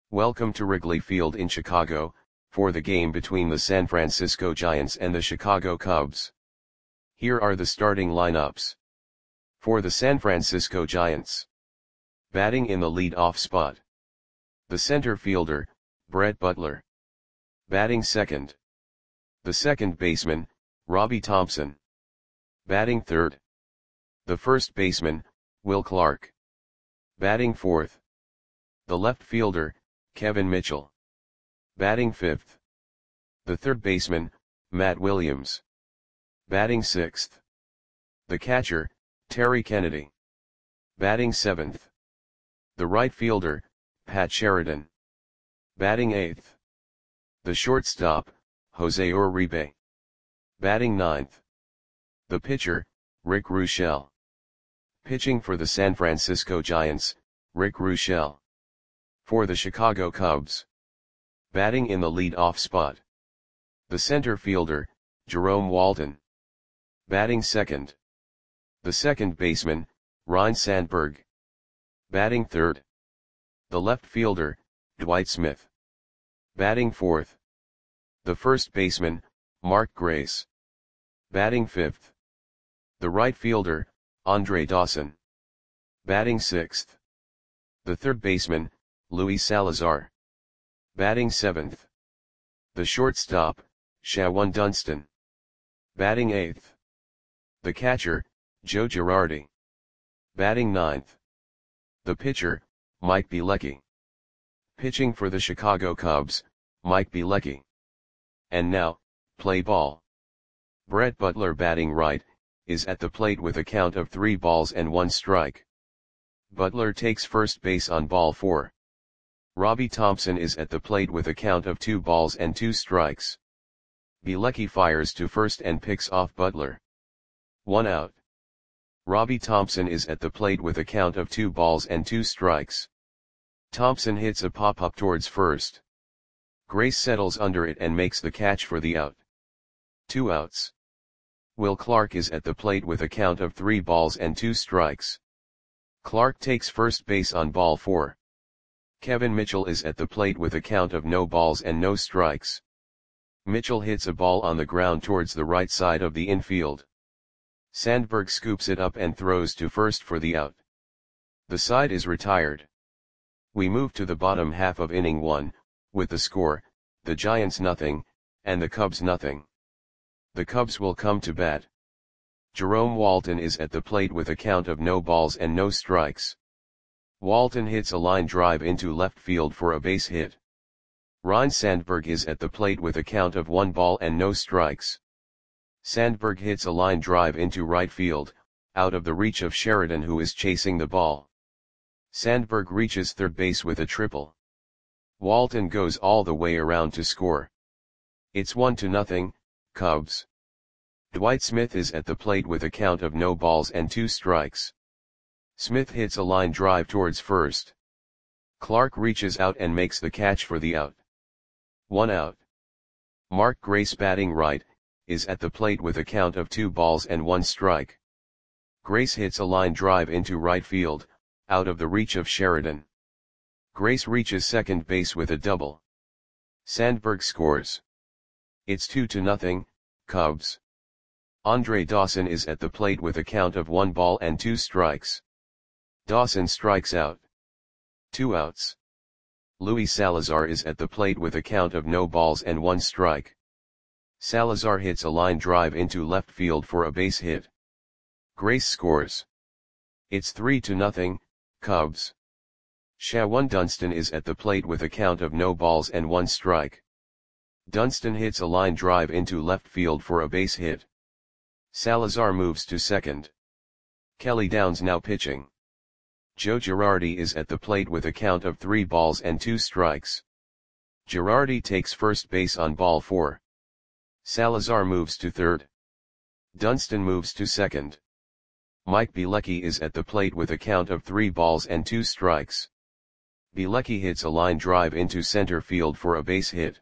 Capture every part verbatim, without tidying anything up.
Welcome to Wrigley Field in Chicago, for the game between the San Francisco Giants and the Chicago Cubs. Here are the starting lineups. For the San Francisco Giants. Batting in the lead-off spot. The center fielder, Brett Butler. Batting second. The second baseman, Robbie Thompson. Batting third. The first baseman, Will Clark. Batting fourth. The left fielder, Kevin Mitchell. Batting fifth. The third baseman, Matt Williams. Batting sixth. The catcher, Terry Kennedy. Batting seventh. The right fielder, Pat Sheridan. Batting eighth. The shortstop, Jose Uribe. Batting ninth. The pitcher, Rick Ruschel. Pitching for the San Francisco Giants, Rick Ruschel. For the Chicago Cubs. Batting in the lead-off spot. The center fielder, Jerome Walton. Batting second. The second baseman, Ryne Sandberg. Batting third. The left fielder, Dwight Smith. Batting fourth. The first baseman, Mark Grace. Batting fifth. The right fielder, Andre Dawson. Batting sixth. The third baseman, Luis Salazar. Batting seventh. The shortstop, Shawon Dunston. Batting eighth. The catcher, Joe Girardi. Batting ninth. The pitcher, Mike Bielecki. Pitching for the Chicago Cubs, Mike Bielecki. And now, play ball. Brett Butler batting right, is at the plate with a count of three balls and one strike. Butler takes first base on ball four. Robbie Thompson is at the plate with a count of two balls and two strikes. Bielecki fires to first and picks off Butler. One out. Robbie Thompson is at the plate with a count of two balls and two strikes. Thompson hits a pop-up towards first. Grace settles under it and makes the catch for the out. Two outs. Will Clark is at the plate with a count of three balls and two strikes. Clark takes first base on ball four. Kevin Mitchell is at the plate with a count of no balls and no strikes. Mitchell hits a ball on the ground towards the right side of the infield. Sandberg scoops it up and throws to first for the out. The side is retired. We move to the bottom half of inning one, with the score, the Giants nothing, and the Cubs nothing. The Cubs will come to bat. Jerome Walton is at the plate with a count of no balls and no strikes. Walton hits a line drive into left field for a base hit. Ryne Sandberg is at the plate with a count of one ball and no strikes. Sandberg hits a line drive into right field, out of the reach of Sheridan who is chasing the ball. Sandberg reaches third base with a triple. Walton goes all the way around to score. It's one to nothing, Cubs. Dwight Smith is at the plate with a count of no balls and two strikes. Smith hits a line drive towards first. Clark reaches out and makes the catch for the out. One out. Mark Grace batting right, is at the plate with a count of two balls and one strike. Grace hits a line drive into right field, out of the reach of Sheridan. Grace reaches second base with a double. Sandberg scores. It's two to nothing, Cubs. Andre Dawson is at the plate with a count of one ball and two strikes. Dawson strikes out. Two outs. Luis Salazar is at the plate with a count of no balls and one strike. Salazar hits a line drive into left field for a base hit. Grace scores. It's three to nothing, Cubs. Shawon Dunston is at the plate with a count of no balls and one strike. Dunston hits a line drive into left field for a base hit. Salazar moves to second. Kelly Downs now pitching. Joe Girardi is at the plate with a count of three balls and two strikes. Girardi takes first base on ball four. Salazar moves to third. Dunston moves to second. Mike Bielecki is at the plate with a count of three balls and two strikes. Bielecki hits a line drive into center field for a base hit.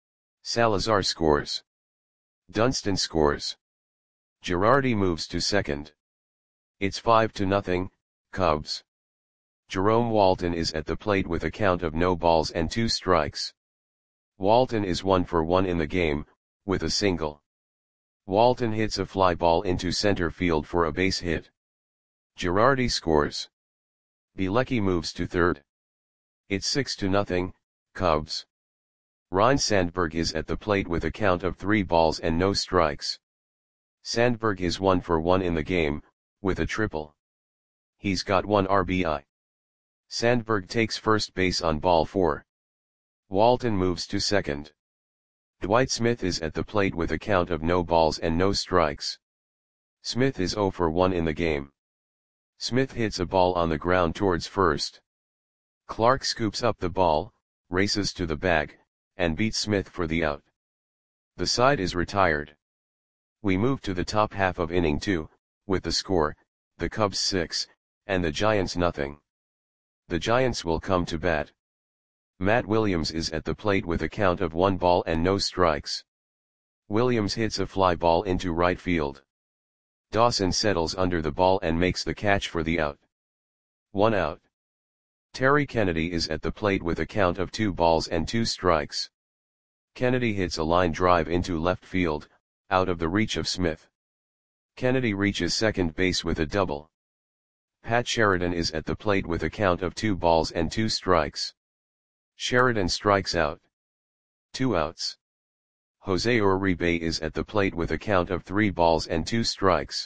Salazar scores. Dunston scores. Girardi moves to second. It's five to nothing, Cubs. Jerome Walton is at the plate with a count of no balls and two strikes. Walton is one for one in the game, with a single. Walton hits a fly ball into center field for a base hit. Girardi scores. Bielecki moves to third. It's six to nothing, Cubs. Ryne Sandberg is at the plate with a count of three balls and no strikes. Sandberg is one for one in the game, with a triple. He's got one R B I. Sandberg takes first base on ball four. Walton moves to second. Dwight Smith is at the plate with a count of no balls and no strikes. Smith is zero for one in the game. Smith hits a ball on the ground towards first. Clark scoops up the ball, races to the bag, and beats Smith for the out. The side is retired. We move to the top half of inning two, with the score, the Cubs six, and the Giants nothing. The Giants will come to bat. Matt Williams is at the plate with a count of one ball and no strikes. Williams hits a fly ball into right field. Dawson settles under the ball and makes the catch for the out. One out. Terry Kennedy is at the plate with a count of two balls and two strikes. Kennedy hits a line drive into left field, out of the reach of Smith. Kennedy reaches second base with a double. Pat Sheridan is at the plate with a count of two balls and two strikes. Sheridan strikes out. Two outs. Jose Uribe is at the plate with a count of three balls and two strikes.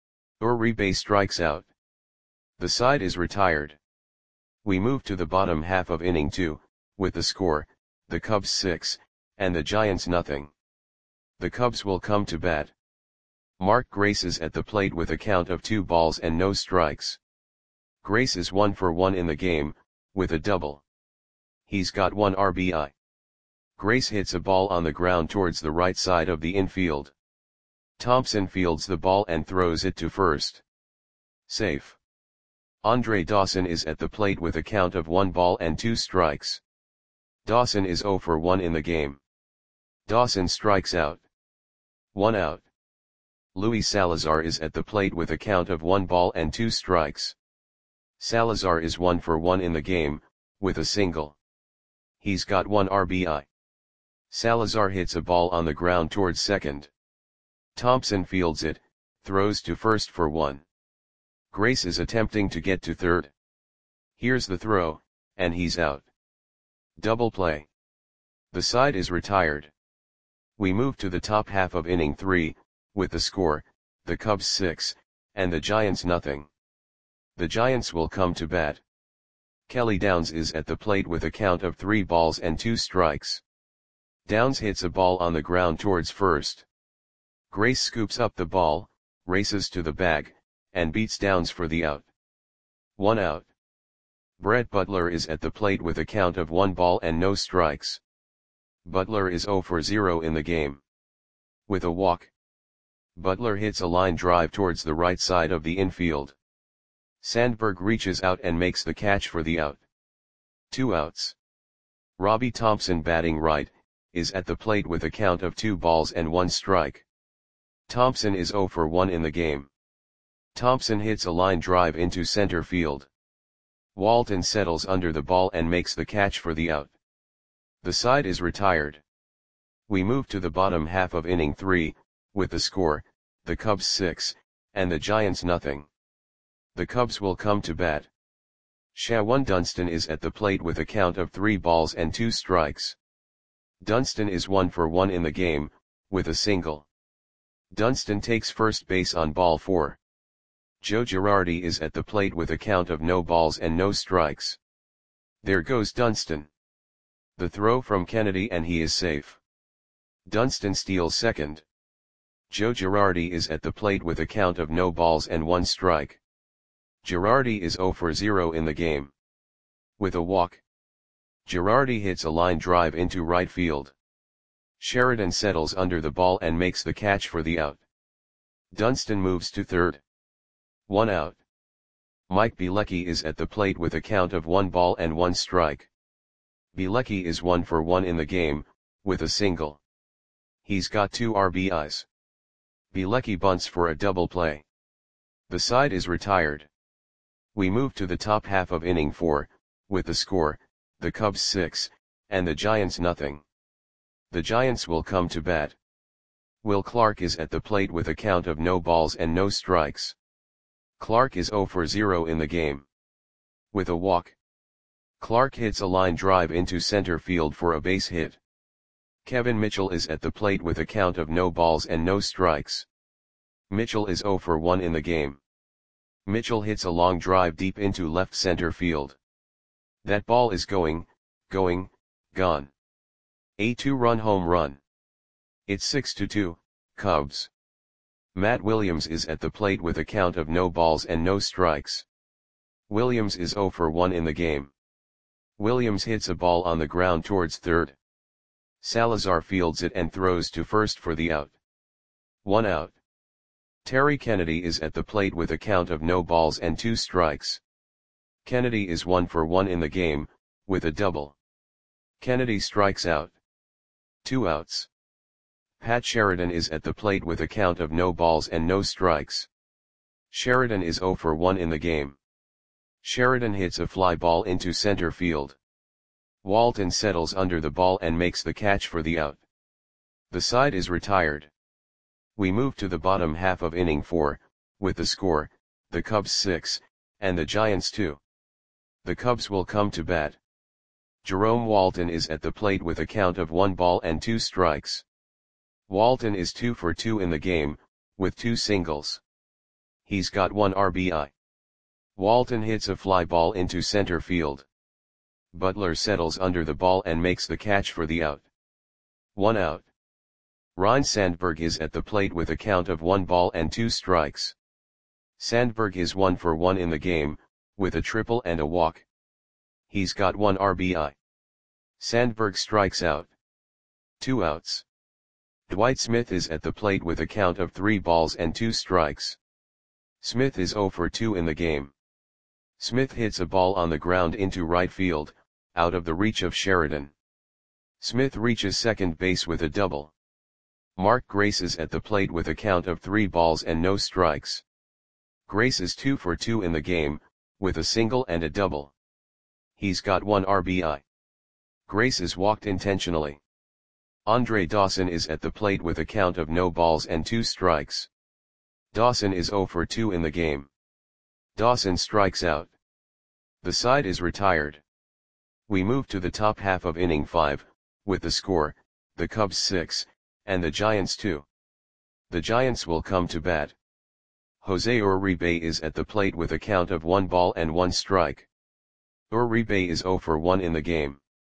Uribe strikes out. The side is retired. We move to the bottom half of inning two, with the score, the Cubs six, and the Giants nothing. The Cubs will come to bat. Mark Grace is at the plate with a count of two balls and no strikes. Grace is one for one in the game, with a double. He's got one R B I. Grace hits a ball on the ground towards the right side of the infield. Thompson fields the ball and throws it to first. Safe. Andre Dawson is at the plate with a count of one ball and two strikes. Dawson is zero for one in the game. Dawson strikes out. One out. Luis Salazar is at the plate with a count of one ball and two strikes. Salazar is one for one in the game, with a single. He's got one R B I. Salazar hits a ball on the ground towards second. Thompson fields it, throws to first for one. Grace is attempting to get to third. Here's the throw, and he's out. Double play. The side is retired. We move to the top half of inning three, with the score, the Cubs six, and the Giants nothing. The Giants will come to bat. Kelly Downs is at the plate with a count of three balls and two strikes. Downs hits a ball on the ground towards first. Grace scoops up the ball, races to the bag, and beats Downs for the out. One out. Brett Butler is at the plate with a count of one ball and no strikes. Butler is zero for zero in the game. With a walk. Butler hits a line drive towards the right side of the infield. Sandberg reaches out and makes the catch for the out. Two outs. Robbie Thompson, batting right, is at the plate with a count of two balls and one strike. Thompson is zero for one in the game. Thompson hits a line drive into center field. Walton settles under the ball and makes the catch for the out. The side is retired. We move to the bottom half of inning three, with the score, the Cubs six, and the Giants nothing. The Cubs will come to bat. Shawan Dunston is at the plate with a count of three balls and two strikes. Dunston is one for one in the game, with a single. Dunston takes first base on ball four. Joe Girardi is at the plate with a count of no balls and no strikes. There goes Dunston. The throw from Kennedy and he is safe. Dunston steals second. Joe Girardi is at the plate with a count of no balls and one strike. Girardi is zero for zero in the game. With a walk. Girardi hits a line drive into right field. Sheridan settles under the ball and makes the catch for the out. Dunston moves to third. One out. Mike Bielecki is at the plate with a count of one ball and one strike. Bielecki is one for one in the game, with a single. He's got two R B Is. Bielecki bunts for a double play. The side is retired. We move to the top half of inning four, with the score, the Cubs six, and the Giants nothing. The Giants will come to bat. Will Clark is at the plate with a count of no balls and no strikes. Clark is zero for zero in the game. With a walk, Clark hits a line drive into center field for a base hit. Kevin Mitchell is at the plate with a count of no balls and no strikes. Mitchell is zero for one in the game. Mitchell hits a long drive deep into left center field. That ball is going, going, gone. A two-run home run. It's six to two, Cubs. Matt Williams is at the plate with a count of no balls and no strikes. Williams is zero for one in the game. Williams hits a ball on the ground towards third. Salazar fields it and throws to first for the out. One out. Terry Kennedy is at the plate with a count of no balls and two strikes. Kennedy is one for one in the game, with a double. Kennedy strikes out. Two outs. Pat Sheridan is at the plate with a count of no balls and no strikes. Sheridan is zero for one in the game. Sheridan hits a fly ball into center field. Walton settles under the ball and makes the catch for the out. The side is retired. We move to the bottom half of inning four, with the score, the Cubs six, and the Giants two. The Cubs will come to bat. Jerome Walton is at the plate with a count of one ball and two strikes. Walton is two for two in the game, with two singles. He's got one R B I. Walton hits a fly ball into center field. Butler settles under the ball and makes the catch for the out. One out. Ryne Sandberg is at the plate with a count of one ball and two strikes. Sandberg is one for one in the game, with a triple and a walk. He's got one R B I. Sandberg strikes out. Two outs. Dwight Smith is at the plate with a count of three balls and two strikes. Smith is zero for two in the game. Smith hits a ball on the ground into right field, out of the reach of Sheridan. Smith reaches second base with a double. Mark Grace is at the plate with a count of three balls and no strikes. Grace is two for two in the game, with a single and a double. He's got one R B I. Grace is walked intentionally. Andre Dawson is at the plate with a count of no balls and two strikes. Dawson is zero for two in the game. Dawson strikes out. The side is retired. We move to the top half of inning five, with the score, the Cubs six, and the Giants two. The Giants will come to bat. Jose Uribe is at the plate with a count of one ball and one strike. Uribe is zero for one in the game.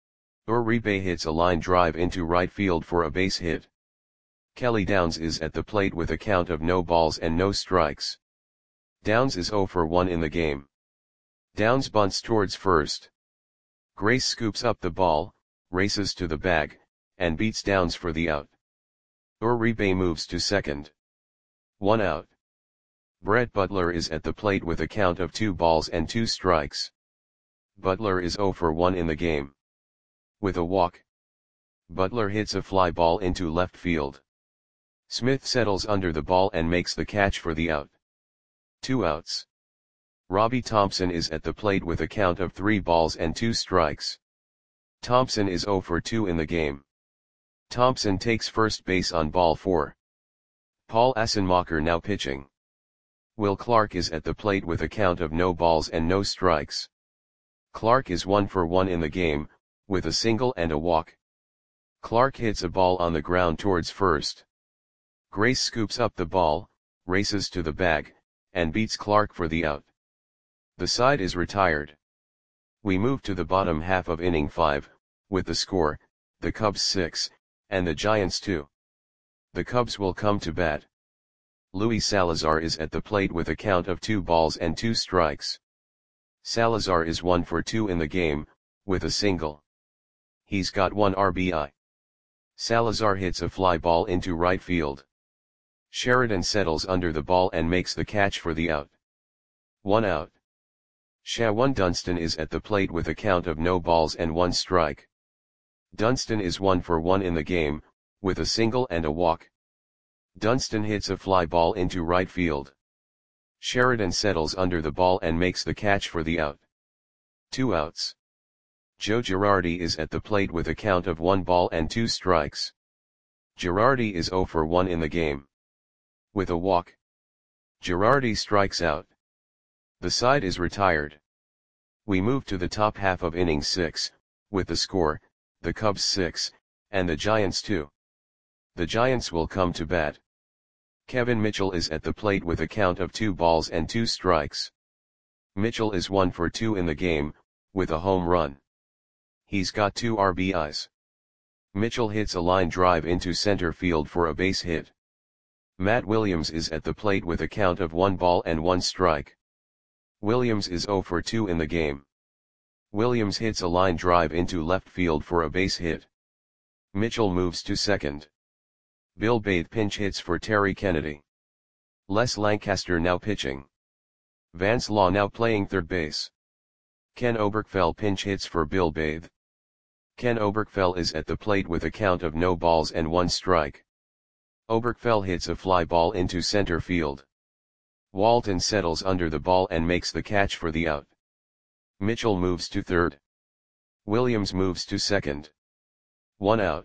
Uribe hits a line drive into right field for a base hit. Kelly Downs is at the plate with a count of no balls and no strikes. Downs is zero for one in the game. Downs bunts towards first. Grace scoops up the ball, races to the bag, and beats Downs for the out. Uribe moves to second. One out. Brett Butler is at the plate with a count of two balls and two strikes. Butler is zero for one in the game. With a walk, Butler hits a fly ball into left field. Smith settles under the ball and makes the catch for the out. Two outs. Robbie Thompson is at the plate with a count of three balls and two strikes. Thompson is zero for two in the game. Thompson takes first base on ball four. Paul Assenmacher now pitching. Will Clark is at the plate with a count of no balls and no strikes. Clark is one for one in the game, with a single and a walk. Clark hits a ball on the ground towards first. Grace scoops up the ball, races to the bag, and beats Clark for the out. The side is retired. We move to the bottom half of inning five, with the score, the Cubs six, and the Giants two. The Cubs will come to bat. Luis Salazar is at the plate with a count of two balls and two strikes. Salazar is one for two in the game, with a single. He's got one R B I. Salazar hits a fly ball into right field. Sheridan settles under the ball and makes the catch for the out. One out. Shawan Dunston is at the plate with a count of no balls and one strike. Dunston is one for one in the game, with a single and a walk. Dunston hits a fly ball into right field. Sheridan settles under the ball and makes the catch for the out. Two outs. Joe Girardi is at the plate with a count of one ball and two strikes. Girardi is zero for one in the game. With a walk, Girardi strikes out. The side is retired. We move to the top half of inning six, with the score, the Cubs six, and the Giants two. The Giants will come to bat. Kevin Mitchell is at the plate with a count of two balls and two strikes. Mitchell is one for two in the game, with a home run. He's got two R B Is. Mitchell hits a line drive into center field for a base hit. Matt Williams is at the plate with a count of one ball and one strike. Williams is zero for two in the game. Williams hits a line drive into left field for a base hit. Mitchell moves to second. Bill Bathe pinch hits for Terry Kennedy. Les Lancaster now pitching. Vance Law now playing third base. Ken Oberkfell pinch hits for Bill Bathe. Ken Oberkfell is at the plate with a count of no balls and one strike. Oberkfell hits a fly ball into center field. Walton settles under the ball and makes the catch for the out. Mitchell moves to third. Williams moves to second. One out.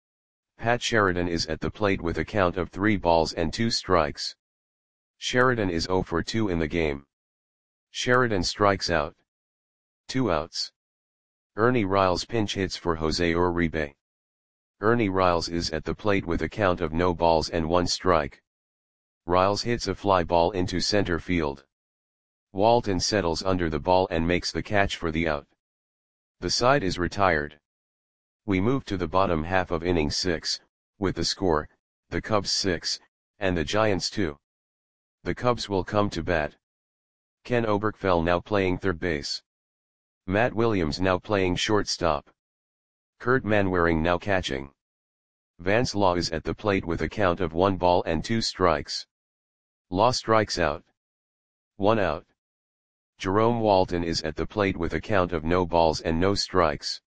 Pat Sheridan is at the plate with a count of three balls and two strikes. Sheridan is zero for two in the game. Sheridan strikes out. Two outs. Ernie Riles pinch hits for Jose Uribe. Ernie Riles is at the plate with a count of no balls and one strike. Riles hits a fly ball into center field. Walton settles under the ball and makes the catch for the out. The side is retired. We move to the bottom half of inning six, with the score, the Cubs six, and the Giants two. The Cubs will come to bat. Ken Oberkfell now playing third base. Matt Williams now playing shortstop. Kurt Manwaring now catching. Vance Law is at the plate with a count of one ball and two strikes. Law strikes out. One out. Jerome Walton is at the plate with a count of no balls and no strikes.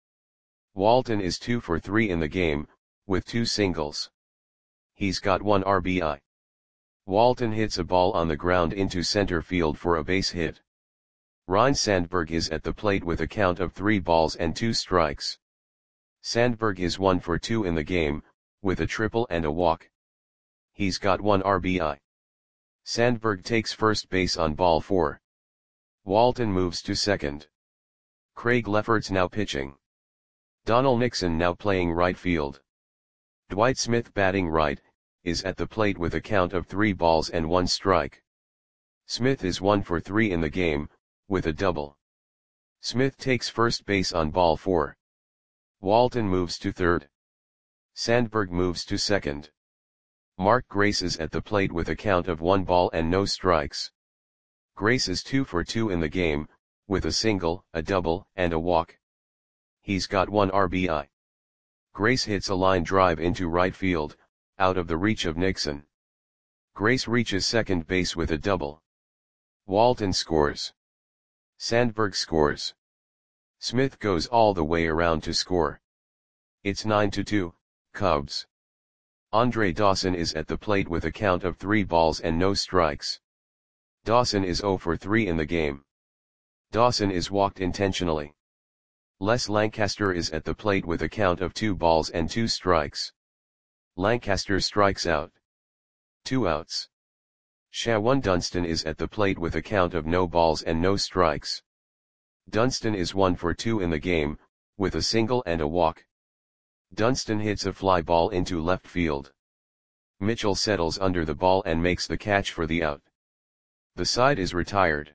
Walton is two for three in the game, with two singles. He's got one R B I. Walton hits a ball on the ground into center field for a base hit. Ryne Sandberg is at the plate with a count of three balls and two strikes. Sandberg is one for two in the game, with a triple and a walk. He's got one R B I. Sandberg takes first base on ball four. Walton moves to second. Craig Lefferts now pitching. Donald Nixon now playing right field. Dwight Smith batting right, is at the plate with a count of three balls and one strike. Smith is one for three in the game, with a double. Smith takes first base on ball four. Walton moves to third. Sandberg moves to second. Mark Grace is at the plate with a count of one ball and no strikes. Grace is two for two in the game, with a single, a double, and a walk. He's got one R B I. Grace hits a line drive into right field, out of the reach of Nixon. Grace reaches second base with a double. Walton scores. Sandberg scores. Smith goes all the way around to score. It's nine to two, Cubs. Andre Dawson is at the plate with a count of three balls and no strikes. Dawson is zero for three in the game. Dawson is walked intentionally. Les Lancaster is at the plate with a count of two balls and two strikes. Lancaster strikes out. Two outs. Shawan Dunston is at the plate with a count of no balls and no strikes. Dunston is one for two in the game, with a single and a walk. Dunston hits a fly ball into left field. Mitchell settles under the ball and makes the catch for the out. The side is retired.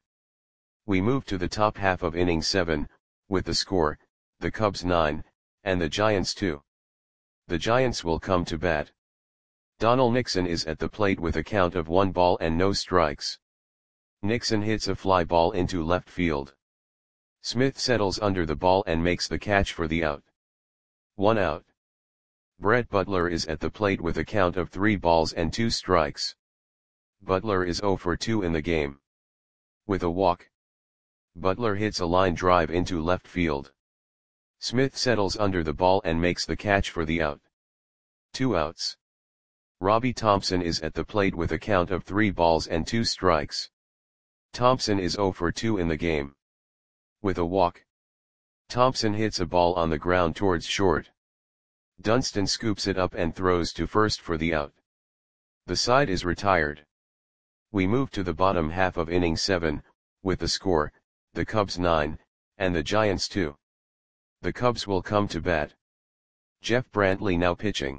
We move to the top half of inning seven, with the score, the Cubs nine, and the Giants two. The Giants will come to bat. Donald Nixon is at the plate with a count of one ball and no strikes. Nixon hits a fly ball into left field. Smith settles under the ball and makes the catch for the out. One out. Brett Butler is at the plate with a count of three balls and two strikes. Butler is zero for two in the game. With a walk, Butler hits a line drive into left field. Smith settles under the ball and makes the catch for the out. Two outs. Robbie Thompson is at the plate with a count of three balls and two strikes. Thompson is zero for two in the game. With a walk. Thompson hits a ball on the ground towards short. Dunston scoops it up and throws to first for the out. The side is retired. We move to the bottom half of inning seven, with the score, the Cubs nine, and the Giants two. The Cubs will come to bat. Jeff Brantley now pitching.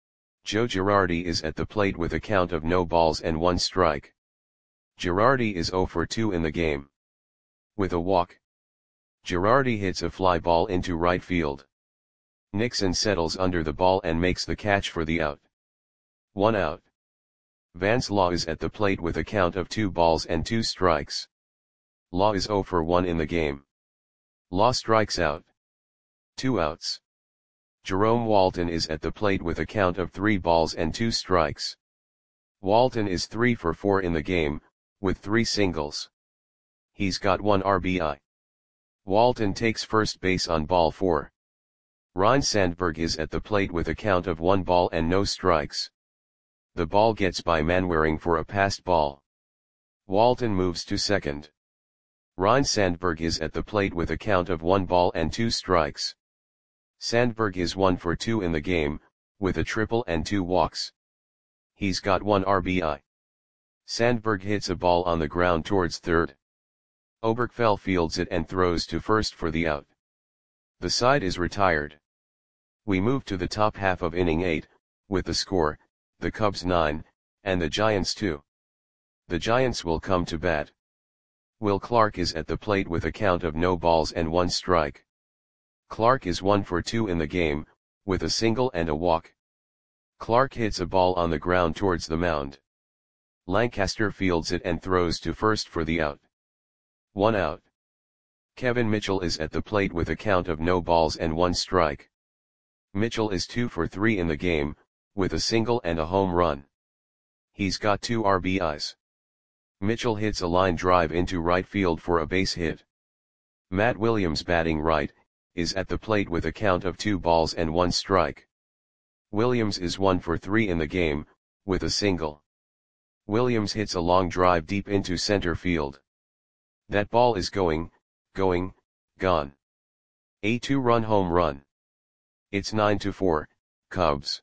Joe Girardi is at the plate with a count of no balls and one strike. Girardi is zero for two in the game. With a walk. Girardi hits a fly ball into right field. Nixon settles under the ball and makes the catch for the out. One out. Vance Law is at the plate with a count of two balls and two strikes. Law is zero for one in the game. Law strikes out. Two outs. Jerome Walton is at the plate with a count of three balls and two strikes. Walton is three for four in the game, with three singles. He's got one R B I. Walton takes first base on ball four. Ryne Sandberg is at the plate with a count of one ball and no strikes. The ball gets by Manwaring for a passed ball. Walton moves to second. Ryne Sandberg is at the plate with a count of one ball and two strikes. Sandberg is one for two in the game, with a triple and two walks. He's got one R B I. Sandberg hits a ball on the ground towards third. Oberkfell fields it and throws to first for the out. The side is retired. We move to the top half of inning eight, with the score, the Cubs nine, and the Giants two. The Giants will come to bat. Will Clark is at the plate with a count of no balls and one strike. Clark is one for two in the game, with a single and a walk. Clark hits a ball on the ground towards the mound. Lancaster fields it and throws to first for the out. One out. Kevin Mitchell is at the plate with a count of no balls and one strike. Mitchell is two for three in the game, with a single and a home run. He's got two R B Is. Mitchell hits a line drive into right field for a base hit. Matt Williams, batting right, is at the plate with a count of two balls and one strike. Williams is one for three in the game, with a single. Williams hits a long drive deep into center field. That ball is going, going, gone. A two-run home run. It's nine to four, Cubs.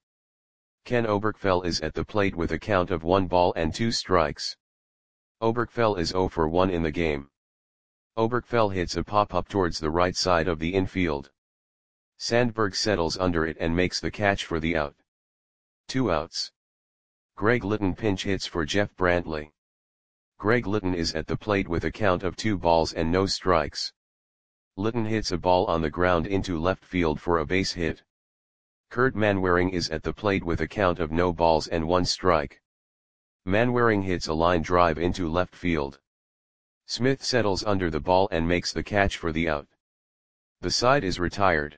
Ken Oberkfell is at the plate with a count of one ball and two strikes. Oberkfell is zero for one in the game. Oberkfell hits a pop-up towards the right side of the infield. Sandberg settles under it and makes the catch for the out. Two outs. Greg Litton pinch hits for Jeff Brantley. Greg Litton is at the plate with a count of two balls and no strikes. Litton hits a ball on the ground into left field for a base hit. Kurt Manwaring is at the plate with a count of no balls and one strike. Manwaring hits a line drive into left field. Smith settles under the ball and makes the catch for the out. The side is retired.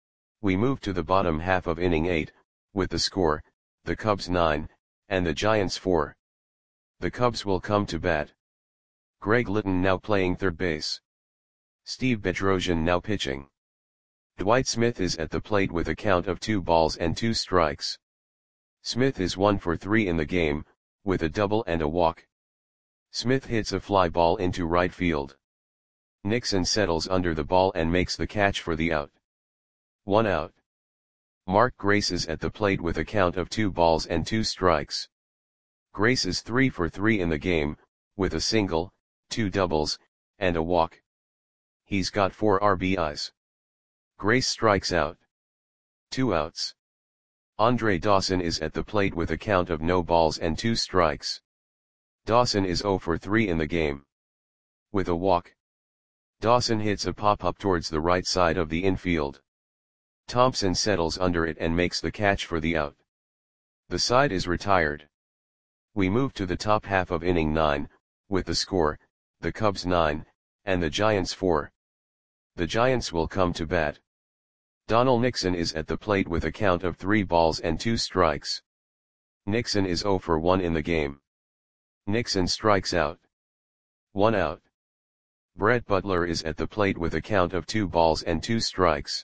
We move to the bottom half of inning eight, with the score, the Cubs nine, and the Giants four. The Cubs will come to bat. Greg Litton now playing third base. Steve Bedrosian now pitching. Dwight Smith is at the plate with a count of two balls and two strikes. Smith is one for three in the game, with a double and a walk. Smith hits a fly ball into right field. Nixon settles under the ball and makes the catch for the out. One out. Mark Grace is at the plate with a count of two balls and two strikes. Grace is three for three in the game, with a single, two doubles, and a walk. He's got four R B Is. Grace strikes out. Two outs. Andre Dawson is at the plate with a count of no balls and two strikes. Dawson is zero for three in the game. With a walk. Dawson hits a pop-up towards the right side of the infield. Thompson settles under it and makes the catch for the out. The side is retired. We move to the top half of inning nine, with the score, the Cubs nine, and the Giants four. The Giants will come to bat. Donald Nixon is at the plate with a count of three balls and two strikes. Nixon is zero for one in the game. Nixon strikes out. One out. Brett Butler is at the plate with a count of two balls and two strikes.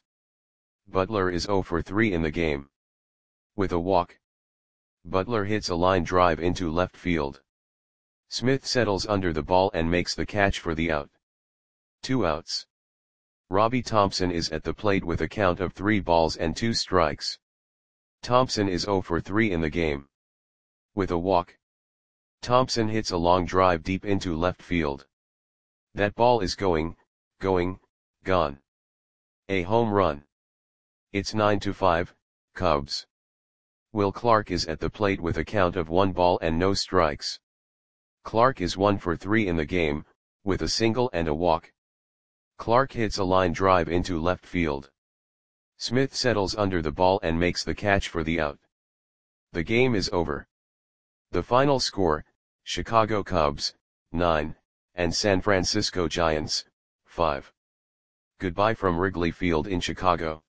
Butler is zero for three in the game. With a walk. Butler hits a line drive into left field. Smith settles under the ball and makes the catch for the out. Two outs. Robbie Thompson is at the plate with a count of three balls and two strikes. Thompson is zero for three in the game. With a walk, Thompson hits a long drive deep into left field. That ball is going, going, gone. A home run. It's nine to five, Cubs. Will Clark is at the plate with a count of one ball and no strikes. Clark is one for three in the game, with a single and a walk. Clark hits a line drive into left field. Smith settles under the ball and makes the catch for the out. The game is over. The final score, Chicago Cubs, nine, and San Francisco Giants, five. Goodbye from Wrigley Field in Chicago.